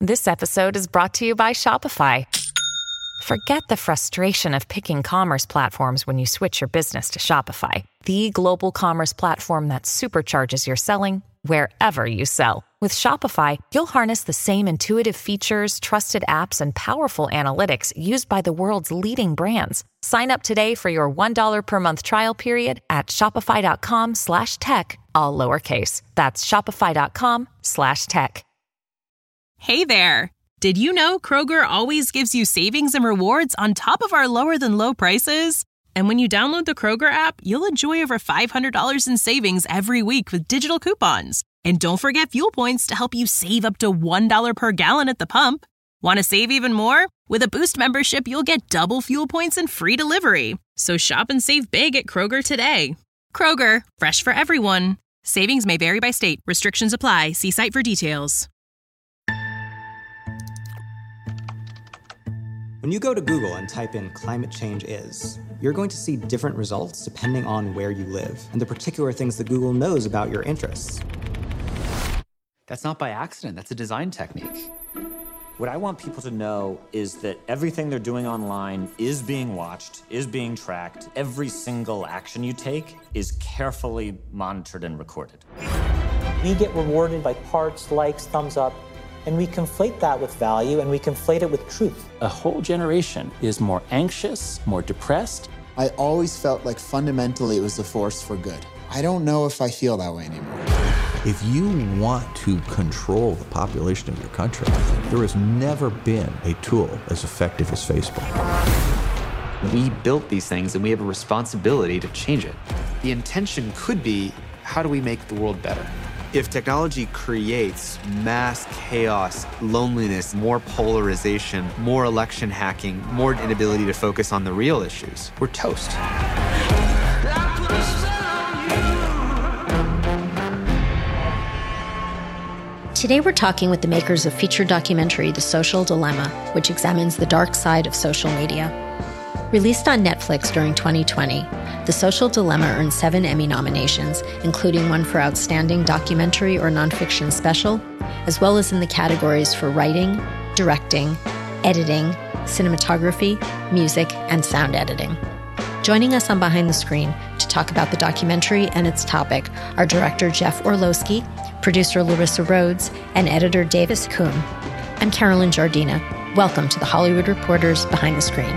This episode is brought to you by Shopify. Forget the frustration of picking commerce platforms when you switch your business to Shopify, the global commerce platform that supercharges your selling wherever you sell. With Shopify, you'll harness the same intuitive features, trusted apps, and powerful analytics used by the world's leading brands. Sign up today for your $1 per month trial period at shopify.com/tech, all lowercase. That's shopify.com/tech. Hey there! Did you know Kroger always gives you savings and rewards on top of our lower than low prices? And when you download the Kroger app, you'll enjoy over $500 in savings every week with digital coupons. And don't forget fuel points to help you save up to $1 per gallon at the pump. Want to save even more? With a Boost membership, you'll get double fuel points and free delivery. So shop and save big at Kroger today. Kroger, fresh for everyone. Savings may vary by state. Restrictions apply. See site for details. When you go to Google and type in climate change is, you're going to see different results depending on where you live and the particular things that Google knows about your interests. That's not by accident. That's a design technique. What I want people to know is that everything they're doing online is being watched, is being tracked. Every single action you take is carefully monitored and recorded. We get rewarded by hearts, likes, thumbs up, and we conflate that with value and we conflate it with truth. A whole generation is more anxious, more depressed. I always felt like fundamentally it was a force for good. I don't know if I feel that way anymore. If you want to control the population of your country, there has never been a tool as effective as Facebook. We built these things and we have a responsibility to change it. The intention could be, how do we make the world better? If technology creates mass chaos, loneliness, more polarization, more election hacking, more inability to focus on the real issues, we're toast. Today we're talking with the makers of feature documentary The Social Dilemma, which examines the dark side of social media. Released on Netflix during 2020, The Social Dilemma earned 7 Emmy nominations, including one for Outstanding Documentary or Nonfiction Special, as well as in the categories for writing, directing, editing, cinematography, music, and sound editing. Joining us on Behind the Screen to talk about the documentary and its topic are director Jeff Orlowski, producer Larissa Rhodes, and editor Davis Kuhn. I'm Carolyn Jardina. Welcome to the Hollywood Reporter's Behind the Screen.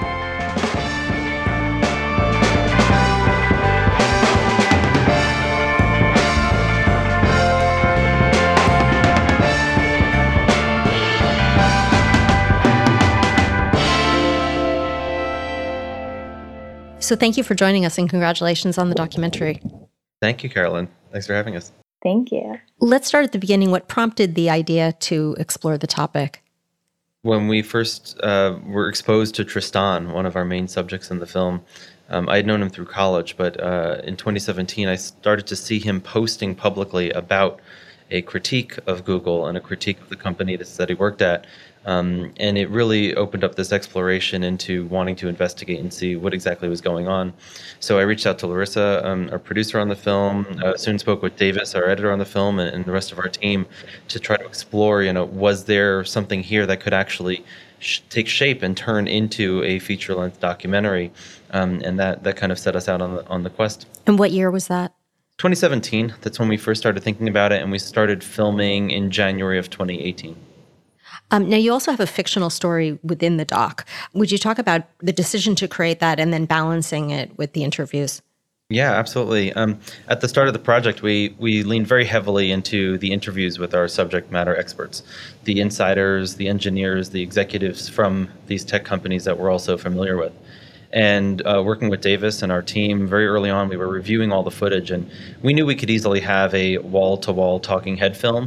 So thank you for joining us and congratulations on the documentary. Thank you, Carolyn. Thanks for having us. Thank you. Let's start at the beginning. What prompted the idea to explore the topic? When we first were exposed to Tristan, one of our main subjects in the film, I had known him through college, but in 2017, I started to see him posting publicly about a critique of Google and a critique of the company that he worked at. And it really opened up this exploration into wanting to investigate and see what exactly was going on. So I reached out to Larissa, our producer on the film, soon spoke with Davis, our editor on the film, and the rest of our team to try to explore, was there something here that could actually take shape and turn into a feature-length documentary? And that kind of set us out on the quest. And what year was that? 2017. That's when we first started thinking about it, and we started filming in January of 2018. Now, you also have a fictional story within the doc. Would you talk about the decision to create that and then balancing it with the interviews? Yeah, absolutely. At the start of the project, we leaned very heavily into the interviews with our subject matter experts, the insiders, the engineers, the executives from these tech companies that we're also familiar with. And working with Davis and our team, very early on, we were reviewing all the footage, and we knew we could easily have a wall-to-wall talking head film,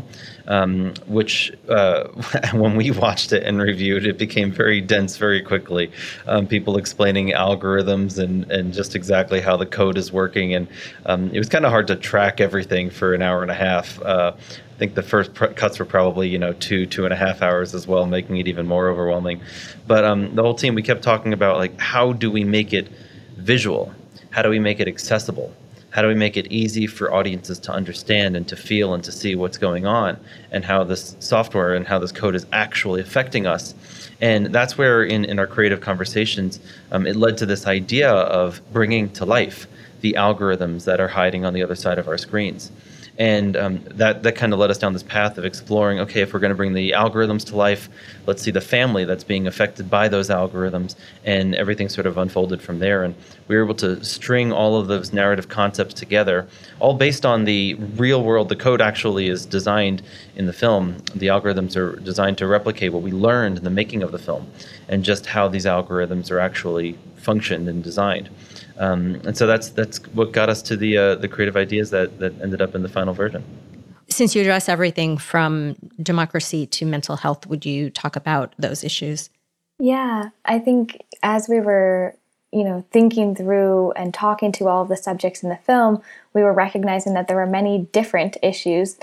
which when we watched it and reviewed, it became very dense very quickly. People explaining algorithms and just exactly how the code is working, and it was kind of hard to track everything for an hour and a half. I think the first cuts were probably, 2.5 hours as well, making it even more overwhelming. But the whole team, we kept talking about, how do we make it visual? How do we make it accessible? how do we make it easy for audiences to understand and to feel and to see what's going on, and how this software and how this code is actually affecting us. And that's where in our creative conversations, it led to this idea of bringing to life the algorithms that are hiding on the other side of our screens. And that kind of led us down this path of exploring, okay, if we're going to bring the algorithms to life, let's see the family that's being affected by those algorithms, and everything sort of unfolded from there. And we were able to string all of those narrative concepts together, all based on the real world. The code actually is designed in the film. The algorithms are designed to replicate what we learned in the making of the film, and just how these algorithms are actually functioned and designed. And so that's what got us to the creative ideas that ended up in the final version. Since you address everything from democracy to mental health, would you talk about those issues? Yeah, I think as we were, thinking through and talking to all of the subjects in the film, we were recognizing that there were many different issues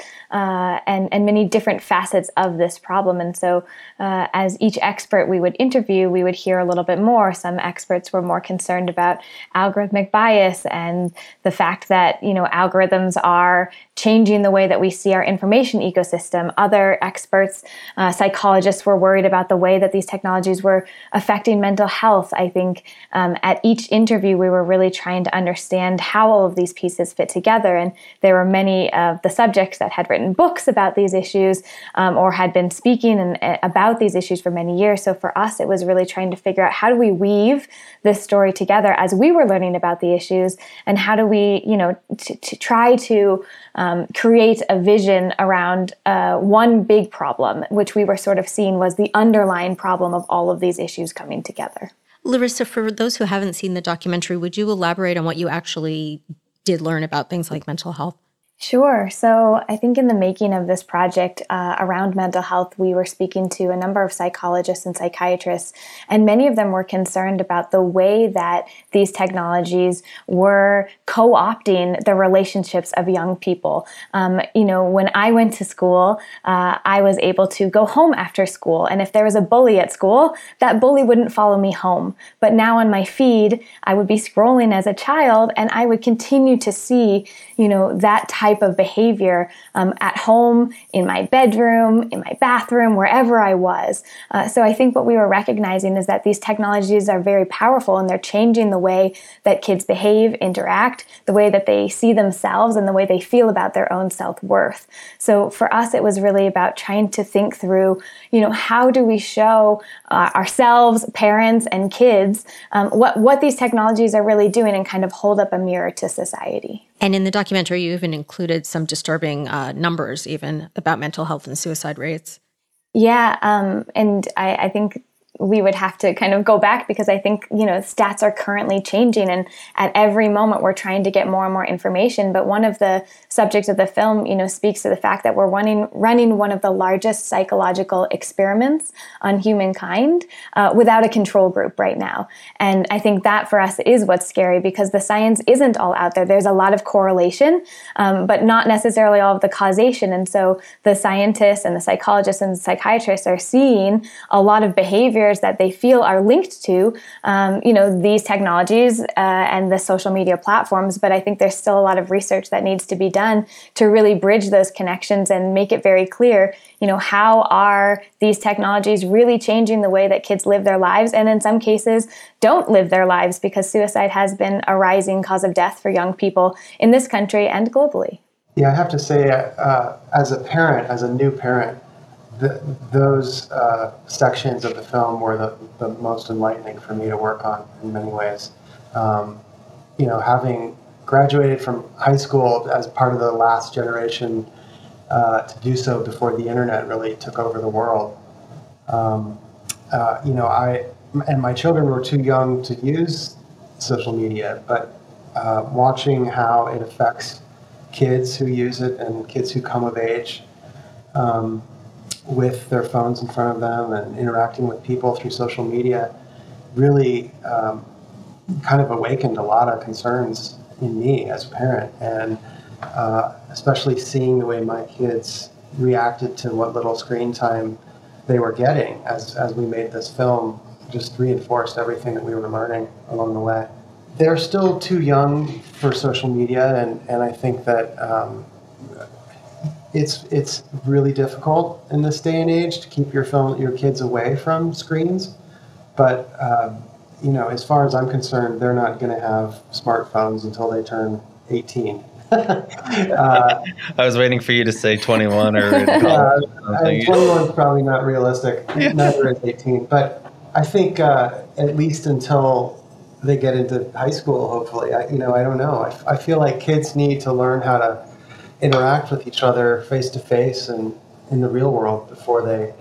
and many different facets of this problem. And so as each expert we would interview, we would hear a little bit more. Some experts were more concerned about algorithmic bias and the fact that, algorithms are changing the way that we see our information ecosystem. Other experts, psychologists, were worried about the way that these technologies were affecting mental health. I think at each interview, we were really trying to understand how all of these pieces fit together. And there were many of the subjects that had written books about these issues or had been speaking about these issues for many years. So for us, it was really trying to figure out, how do we weave this story together as we were learning about the issues, and how do we, to try to create a vision around one big problem, which we were sort of seeing was the underlying problem of all of these issues coming together. Larissa, for those who haven't seen the documentary, would you elaborate on what you actually did learn about things like mental health? Sure. So I think in the making of this project around mental health, we were speaking to a number of psychologists and psychiatrists, and many of them were concerned about the way that these technologies were co-opting the relationships of young people. When I went to school, I was able to go home after school, and if there was a bully at school, that bully wouldn't follow me home. But now on my feed, I would be scrolling as a child, and I would continue to see, that type of behavior at home, in my bedroom, in my bathroom, wherever I was. So I think what we were recognizing is that these technologies are very powerful, and they're changing the way that kids behave, interact, the way that they see themselves, and the way they feel about their own self-worth. So for us, it was really about trying to think through, how do we show ourselves, parents and kids, what these technologies are really doing, and kind of hold up a mirror to society. And in the documentary, you even included some disturbing numbers even about mental health and suicide rates. Yeah, and I think we would have to kind of go back, because I think, stats are currently changing, and at every moment we're trying to get more and more information. But one of the subjects of the film, speaks to the fact that we're running one of the largest psychological experiments on humankind without a control group right now. And I think that for us is what's scary, because the science isn't all out there. There's a lot of correlation, but not necessarily all of the causation. And so the scientists and the psychologists and the psychiatrists are seeing a lot of behaviors that they feel are linked to, these technologies and the social media platforms. But I think there's still a lot of research that needs to be done to really bridge those connections and make it very clear, how are these technologies really changing the way that kids live their lives, and in some cases don't live their lives, because suicide has been a rising cause of death for young people in this country and globally. Yeah, I have to say, as a new parent, those sections of the film were the most enlightening for me to work on in many ways. Having graduated from high school as part of the last generation to do so before the internet really took over the world. I and my children were too young to use social media, but watching how it affects kids who use it and kids who come of age, with their phones in front of them and interacting with people through social media really kind of awakened a lot of concerns in me as a parent, and especially seeing the way my kids reacted to what little screen time they were getting as we made this film just reinforced everything that we were learning along the way. they're still too young for social media, and I think that it's really difficult in this day and age to keep your kids away from screens. But as far as I'm concerned, they're not going to have smartphones until they turn 18. I was waiting for you to say 21 or 21 is probably not realistic. Neither is 18. But I think at least until they get into high school, hopefully. I don't know. I feel like kids need to learn how to interact with each other face to face and in the real world before they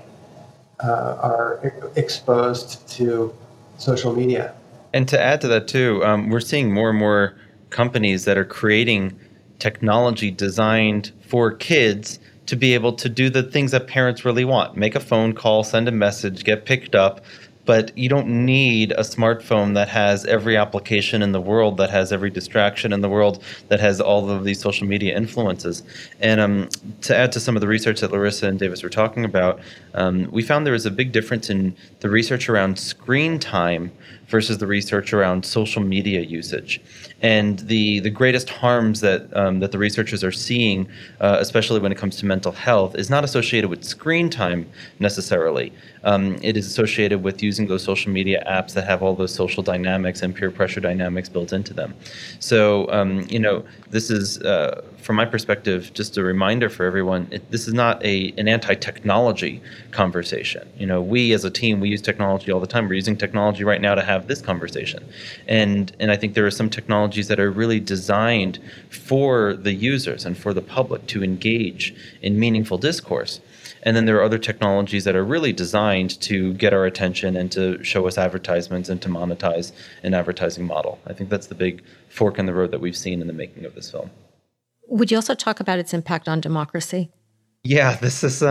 are exposed to social media. And to add to that too, we're seeing more and more companies that are creating technology designed for kids to be able to do the things that parents really want. Make a phone call, send a message, get picked up. But you don't need a smartphone that has every application in the world, that has every distraction in the world, that has all of these social media influences. And to add to some of the research that Larissa and Davis were talking about, we found there was a big difference in the research around screen time versus the research around social media usage. And the greatest harms that the researchers are seeing, especially when it comes to mental health, is not associated with screen time necessarily. It is associated with using those social media apps that have all those social dynamics and peer pressure dynamics built into them. So, this is, from my perspective, just a reminder for everyone, this is not an anti-technology conversation. We as a team, we use technology all the time. We're using technology right now to have this conversation. And I think there are some technologies that are really designed for the users and for the public to engage in meaningful discourse. And then there are other technologies that are really designed to get our attention and to show us advertisements and to monetize an advertising model. I think that's the big fork in the road that we've seen in the making of this film. Would you also talk about its impact on democracy? Yeah, this is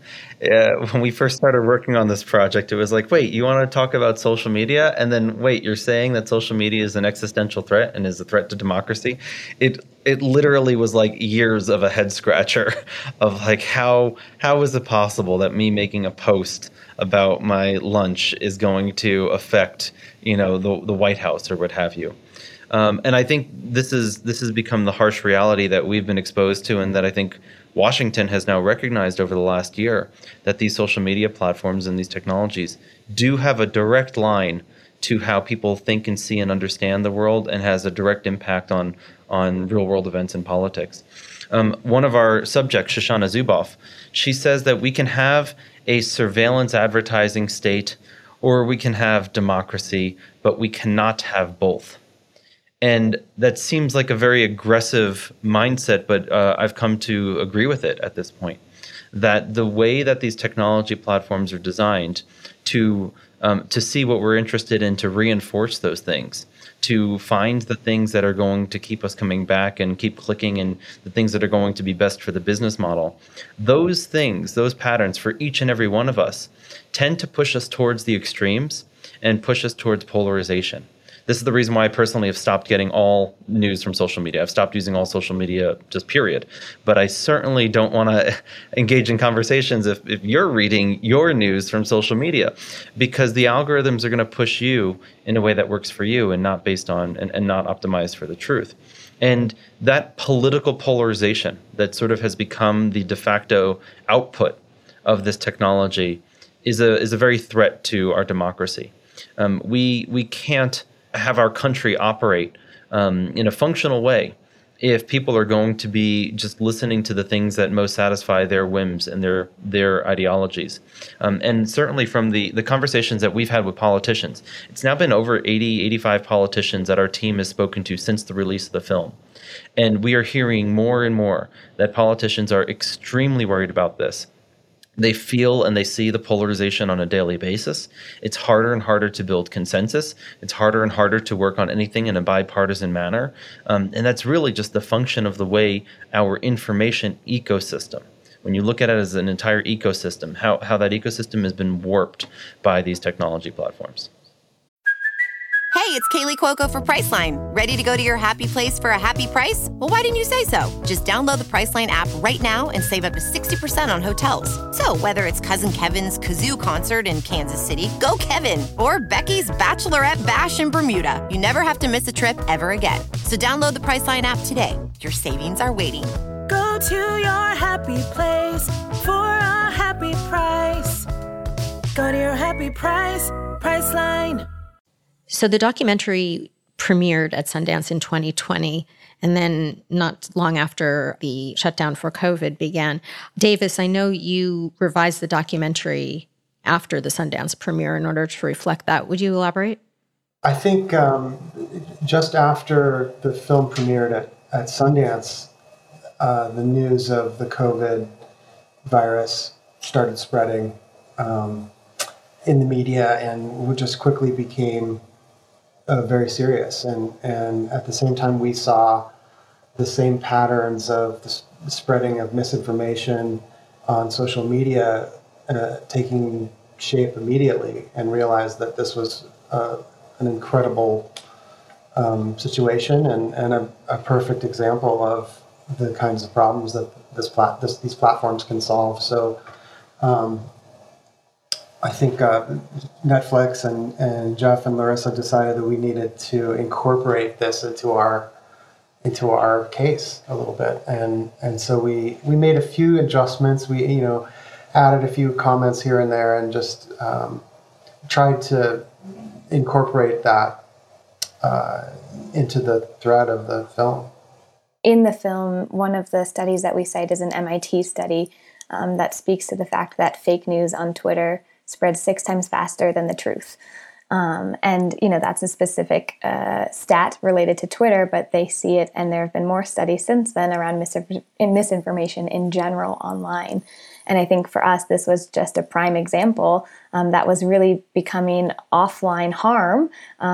when we first started working on this project, it was like, wait, you want to talk about social media? And then, wait, you're saying that social media is an existential threat and is a threat to democracy? It literally was like years of a head scratcher of like, how is it possible that me making a post about my lunch is going to affect, the White House or what have you? And I think this has become the harsh reality that we've been exposed to, and that I think Washington has now recognized over the last year, that these social media platforms and these technologies do have a direct line to how people think and see and understand the world, and has a direct impact on real world events and politics. One of our subjects, Shoshana Zuboff, she says that we can have a surveillance advertising state, or we can have democracy, but we cannot have both. And that seems like a very aggressive mindset, but I've come to agree with it at this point. That the way that these technology platforms are designed to see what we're interested in, to reinforce those things, to find the things that are going to keep us coming back and keep clicking, and the things that are going to be best for the business model, those things, those patterns for each and every one of us tend to push us towards the extremes and push us towards polarization. This is the reason why I personally have stopped getting all news from social media. I've stopped using all social media, just period. But I certainly don't want to engage in conversations if you're reading your news from social media, because the algorithms are going to push you in a way that works for you and not based on and not optimized for the truth. And that political polarization that sort of has become the de facto output of this technology is a very threat to our democracy. We can't have our country operate in a functional way if people are going to be just listening to the things that most satisfy their whims and their ideologies. And certainly from the conversations that we've had with politicians, it's now been over 85 politicians that our team has spoken to since the release of the film. And we are hearing more and more that politicians are extremely worried about this. They feel and they see the polarization on a daily basis. It's harder and harder to build consensus. It's harder and harder to work on anything in a bipartisan manner. And that's really just the function of the way our information ecosystem, when you look at it as an entire ecosystem, how that ecosystem has been warped by these technology platforms. Hey, it's Kaylee Cuoco for Priceline. Ready to go to your happy place for a happy price? Well, why didn't you say so? Just download the Priceline app right now and save up to 60% on hotels. So whether it's Cousin Kevin's Kazoo Concert in Kansas City, go Kevin, or Becky's Bachelorette Bash in Bermuda, you never have to miss a trip ever again. So download the Priceline app today. Your savings are waiting. Go to your happy place for a happy price. Go to your happy price, Priceline. So the documentary premiered at Sundance in 2020, and then not long after the shutdown for COVID began. Davis, I know you revised the documentary after the Sundance premiere in order to reflect that. Would you elaborate? I think just after the film premiered at Sundance, the news of the COVID virus started spreading in the media and just quickly became very serious. And at the same time, we saw the same patterns of the spreading of misinformation on social media taking shape immediately, and realized that this was an incredible situation and a perfect example of the kinds of problems that these platforms can solve. So I think Netflix and Jeff and Larissa decided that we needed to incorporate this into our case a little bit, and so we made a few adjustments. We added a few comments here and there, and just tried to incorporate that into the thread of the film. In the film, one of the studies that we cite is an MIT study that speaks to the fact that fake news on Twitter spreads 6 times faster than the truth. And, that's a specific stat related to Twitter, but they see it, and there have been more studies since then around misinformation in general online. And I think for us, this was just a prime example that was really becoming offline harm,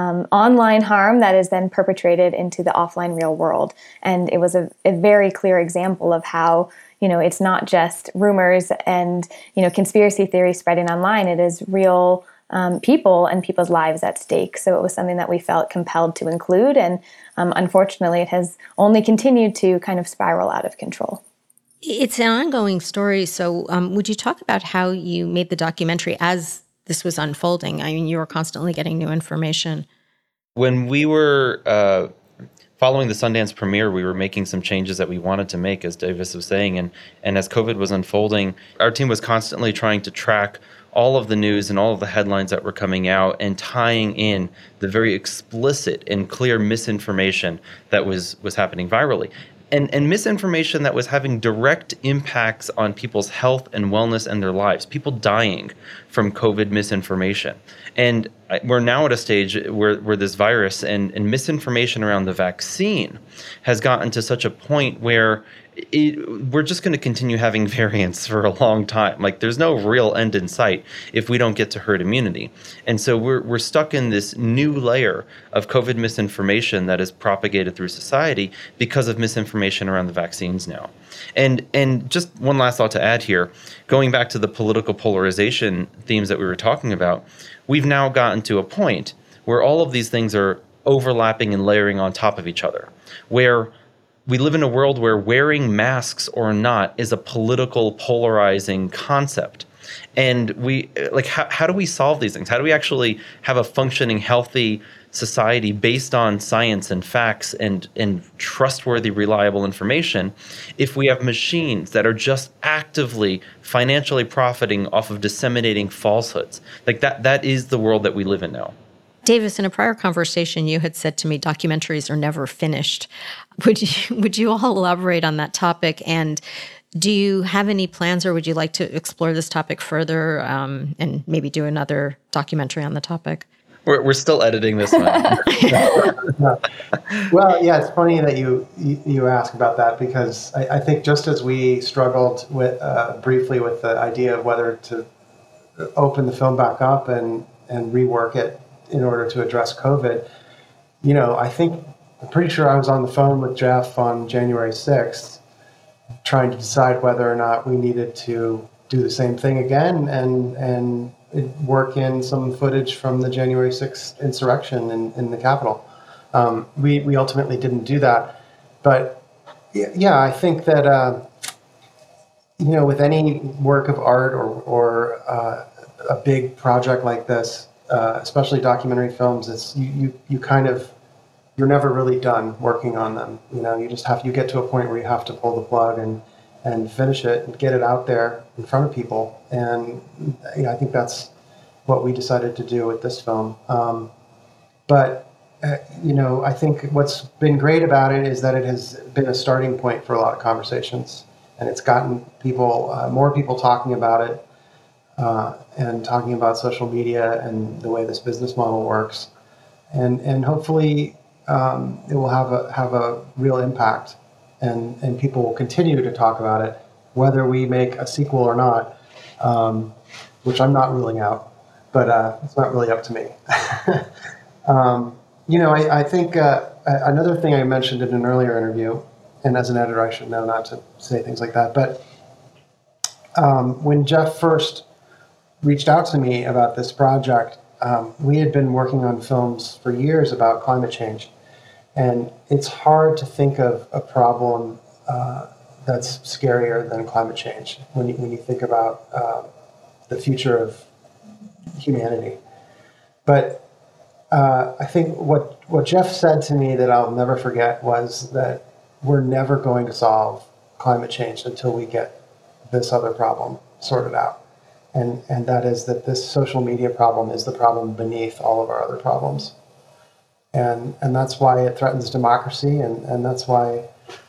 online harm that is then perpetrated into the offline real world. And it was a very clear example of how it's not just rumors and, conspiracy theories spreading online. It is real people and people's lives at stake. So it was something that we felt compelled to include. And unfortunately, it has only continued to kind of spiral out of control. It's an ongoing story. So would you talk about how you made the documentary as this was unfolding? I mean, you were constantly getting new information. When we were following the Sundance premiere, we were making some changes that we wanted to make, as Davis was saying. And as COVID was unfolding, our team was constantly trying to track all of the news and all of the headlines that were coming out and tying in the very explicit and clear misinformation that was happening virally. And misinformation that was having direct impacts on people's health and wellness and their lives, people dying from COVID misinformation. And we're now at a stage where this virus and misinformation around the vaccine has gotten to such a point where we're just going to continue having variants for a long time. Like, there's no real end in sight if we don't get to herd immunity. And so we're stuck in this new layer of COVID misinformation that is propagated through society because of misinformation around the vaccines now. And just one last thought to add here, going back to the political polarization themes that we were talking about, we've now gotten to a point where all of these things are overlapping and layering on top of each other, where we live in a world where wearing masks or not is a political polarizing concept. And how do we solve these things? How do we actually have a functioning, healthy society based on science and facts and trustworthy, reliable information if we have machines that are just actively financially profiting off of disseminating falsehoods? Like that is the world that we live in now. Davis, in a prior conversation, you had said to me, documentaries are never finished. Would you all elaborate on that topic? And do you have any plans, or would you like to explore this topic further and maybe do another documentary on the topic? We're still editing this one. Well, yeah, it's funny that you ask about that, because I think just as we struggled with briefly with the idea of whether to open the film back up and rework it in order to address COVID, I'm pretty sure I was on the phone with Jeff on January 6th trying to decide whether or not we needed to do the same thing again and work in some footage from the January 6th insurrection in the Capitol. We ultimately didn't do that. But yeah, I think that, with any work of art or a big project like this, especially documentary films, it's you're never really done working on them. You get to a point where you have to pull the plug and finish it and get it out there in front of people. And I think that's what we decided to do with this film. I think what's been great about it is that it has been a starting point for a lot of conversations, and it's gotten more people talking about it, and talking about social media and the way this business model works. And hopefully it will have a real impact, and people will continue to talk about it, whether we make a sequel or not, which I'm not ruling out, but it's not really up to me. I think another thing I mentioned in an earlier interview, and as an editor I should know not to say things like that, but when Jeff first reached out to me about this project, we had been working on films for years about climate change. And it's hard to think of a problem that's scarier than climate change when you think about the future of humanity. But I think what Jeff said to me that I'll never forget was that we're never going to solve climate change until we get this other problem sorted out. And that is that this social media problem is the problem beneath all of our other problems. And that's why it threatens democracy, and that's why,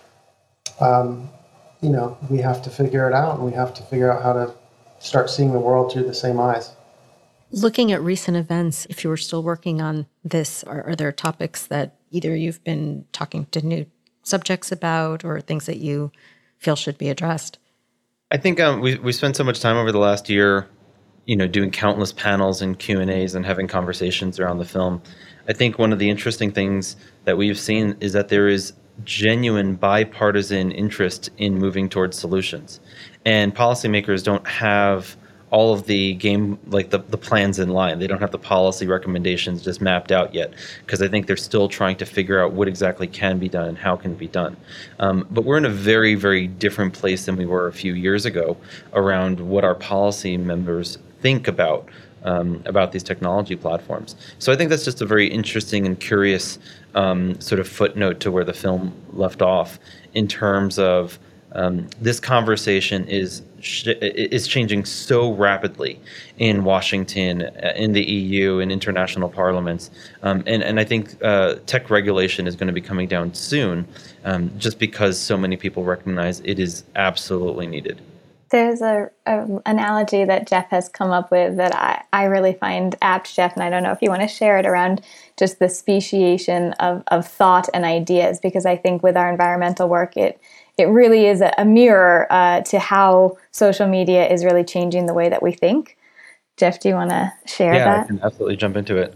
we have to figure it out, and we have to figure out how to start seeing the world through the same eyes. Looking at recent events, if you were still working on this, are there topics that either you've been talking to new subjects about or things that you feel should be addressed? I think we spent so much time over the last year, doing countless panels and Q&As and having conversations around the film. I think one of the interesting things that we've seen is that there is genuine bipartisan interest in moving towards solutions. And policymakers don't have all of the the plans in line. They don't have the policy recommendations just mapped out yet, because I think they're still trying to figure out what exactly can be done and how can it be done. But we're in a very, very different place than we were a few years ago around what our policy members think about these technology platforms. So I think that's just a very interesting and curious sort of footnote to where the film left off in terms of this conversation is changing so rapidly in Washington, in the EU, in international parliaments. And I think tech regulation is going to be coming down soon, just because so many people recognize it is absolutely needed. There's a analogy that Jeff has come up with that I really find apt, Jeff, and I don't know if you want to share it, around just the speciation of thought and ideas, because I think with our environmental work, it really is a mirror to how social media is really changing the way that we think. Jeff, do you want to share that? Yeah, I can absolutely jump into it.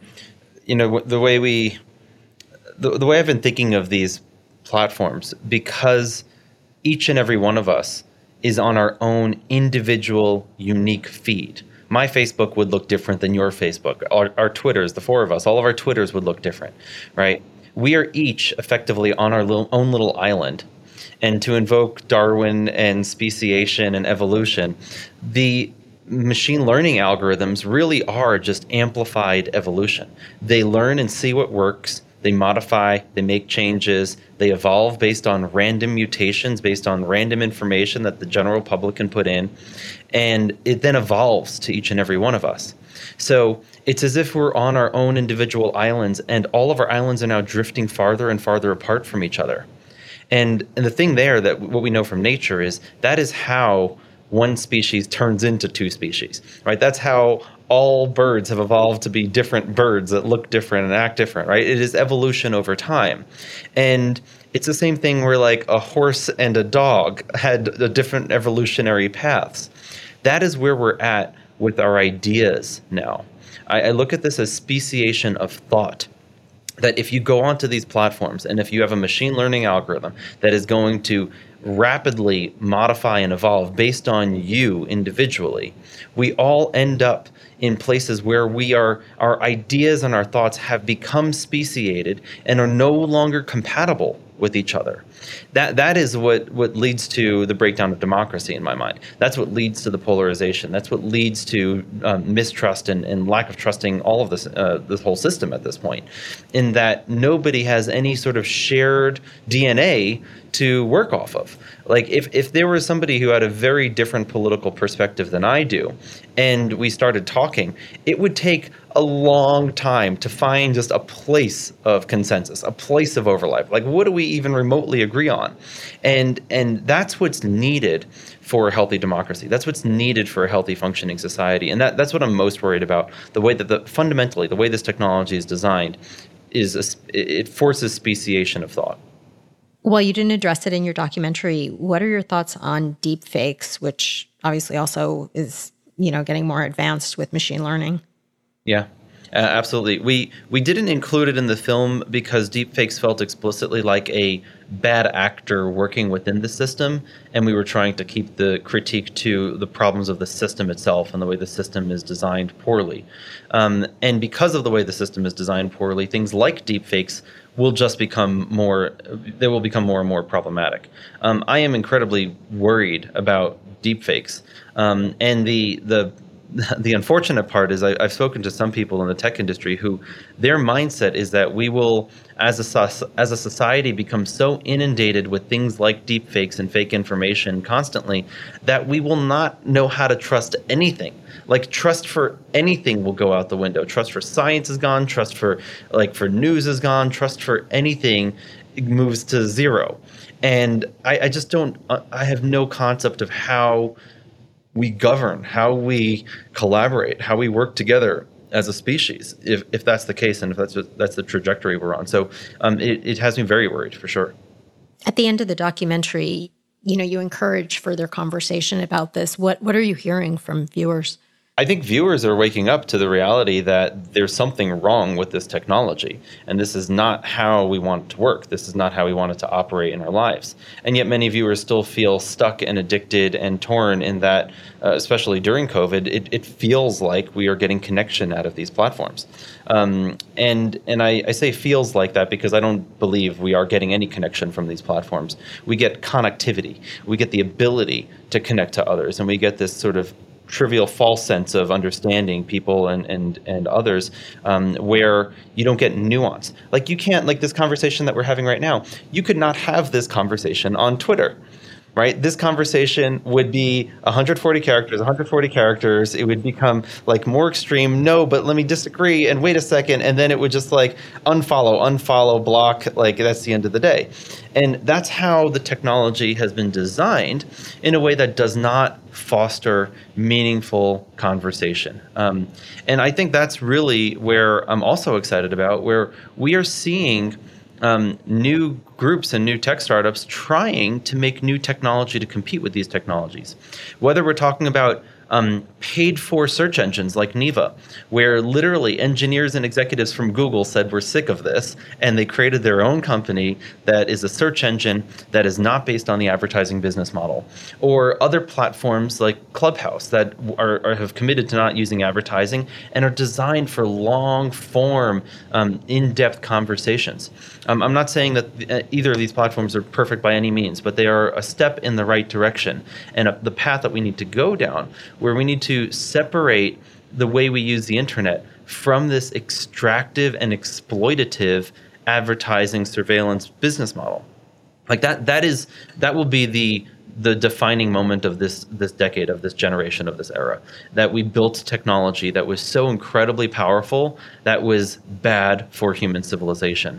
The way I've been thinking of these platforms, because each and every one of us is on our own individual, unique feed. My Facebook would look different than your Facebook. Our Twitters, the four of us, all of our Twitters would look different, right? We are each effectively on our own little island. And to invoke Darwin and speciation and evolution, the machine learning algorithms really are just amplified evolution. They learn and see what works. They modify, they make changes, they evolve based on random mutations, based on random information that the general public can put in, and it then evolves to each and every one of us. So it's as if we're on our own individual islands, and all of our islands are now drifting farther and farther apart from each other. And the thing there, that what we know from nature, is that is how one species turns into two species, right? That's how all birds have evolved to be different birds that look different and act different, right? It is evolution over time. And it's the same thing where like a horse and a dog had different evolutionary paths. That is where we're at with our ideas now. I look at this as speciation of thought. That if you go onto these platforms and if you have a machine learning algorithm that is going to rapidly modify and evolve based on you individually, we all end up in places where our ideas and our thoughts have become speciated and are no longer compatible with each other. That is what leads to the breakdown of democracy in my mind. That's what leads to the polarization. That's what leads to mistrust and lack of trusting all of this whole system at this point, in that nobody has any sort of shared DNA to work off of. Like if there was somebody who had a very different political perspective than I do, and we started talking, it would take a long time to find just a place of consensus, a place of overlap. Like, what do we even remotely agree on? And that's what's needed for a healthy democracy. That's what's needed for a healthy functioning society. And that's what I'm most worried about. The way that fundamentally, the way this technology is designed it forces speciation of thought. Well, you didn't address it in your documentary. What are your thoughts on deep fakes, which obviously also is, getting more advanced with machine learning? Yeah, absolutely. We didn't include it in the film because deepfakes felt explicitly like a bad actor working within the system, and we were trying to keep the critique to the problems of the system itself and the way the system is designed poorly. And because of the way the system is designed poorly, things like deepfakes will just become more and more problematic. I am incredibly worried about deepfakes, and the unfortunate part is I've spoken to some people in the tech industry who their mindset is that we will, as a society, become so inundated with things like deepfakes and fake information constantly that we will not know how to trust anything. Like, trust for anything will go out the window. Trust for science is gone. Trust for news is gone. Trust for anything moves to zero. And I just don't. I have no concept of how we govern, how we collaborate, how we work together as a species, if that's the case, and if that's the trajectory we're on. So it has me very worried, for sure. At the end of the documentary, you encourage further conversation about this. What are you hearing from viewers? I think viewers are waking up to the reality that there's something wrong with this technology, and this is not how we want it to work. This is not how we want it to operate in our lives. And yet many viewers still feel stuck and addicted and torn in that, especially during COVID, it feels like we are getting connection out of these platforms. And I say feels like that because I don't believe we are getting any connection from these platforms. We get connectivity. We get the ability to connect to others, and we get this sort of trivial false sense of understanding people and others, where you don't get nuance. Like, you can't, like this conversation that we're having right now, you could not have this conversation on Twitter, right? This conversation would be 140 characters. It would become like more extreme. No, but let me disagree. And wait a second. And then it would just like unfollow, block. Like, that's the end of the day. And that's how the technology has been designed, in a way that does not foster meaningful conversation. And I think that's really where I'm also excited about, where we are seeing new groups and new tech startups trying to make new technology to compete with these technologies. Whether we're talking about paid-for search engines like Neeva, where literally engineers and executives from Google said, we're sick of this, and they created their own company that is a search engine that is not based on the advertising business model. Or other platforms like Clubhouse that have committed to not using advertising and are designed for long-form, in-depth conversations. I'm not saying that either of these platforms are perfect by any means, but they are a step in the right direction, and the path that we need to go down, where we need to separate the way we use the internet from this extractive and exploitative advertising surveillance business model. Like that will be the defining moment of this decade, of this generation, of this era, that we built technology that was so incredibly powerful that was bad for human civilization.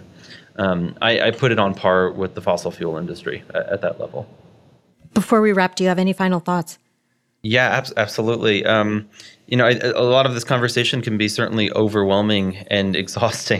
I put it on par with the fossil fuel industry at that level. Before we wrap, do you have any final thoughts? Yeah, absolutely. A lot of this conversation can be certainly overwhelming and exhausting.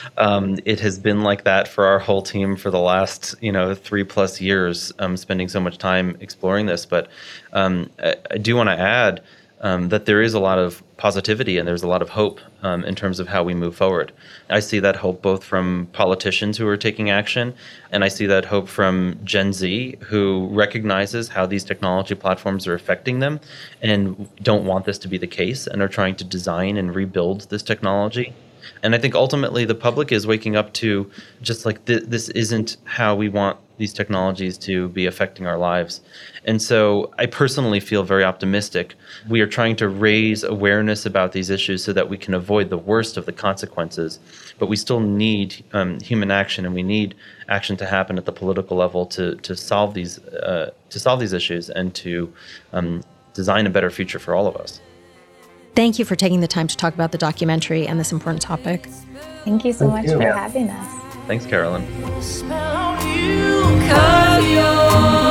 It has been like that for our whole team for the last, 3+ years, spending so much time exploring this. But I do want to add that there is a lot of positivity and there's a lot of hope in terms of how we move forward. I see that hope both from politicians who are taking action, and I see that hope from Gen Z who recognizes how these technology platforms are affecting them and don't want this to be the case and are trying to design and rebuild this technology. And I think ultimately the public is waking up to just like this isn't how we want these technologies to be affecting our lives. And so I personally feel very optimistic. We are trying to raise awareness about these issues so that we can avoid the worst of the consequences. But we still need human action, and we need action to happen at the political level to solve these issues and to design a better future for all of us. Thank you for taking the time to talk about the documentary and this important topic. Thank you so much for having us. Thanks, Carolyn. Spell on you, 'cause you're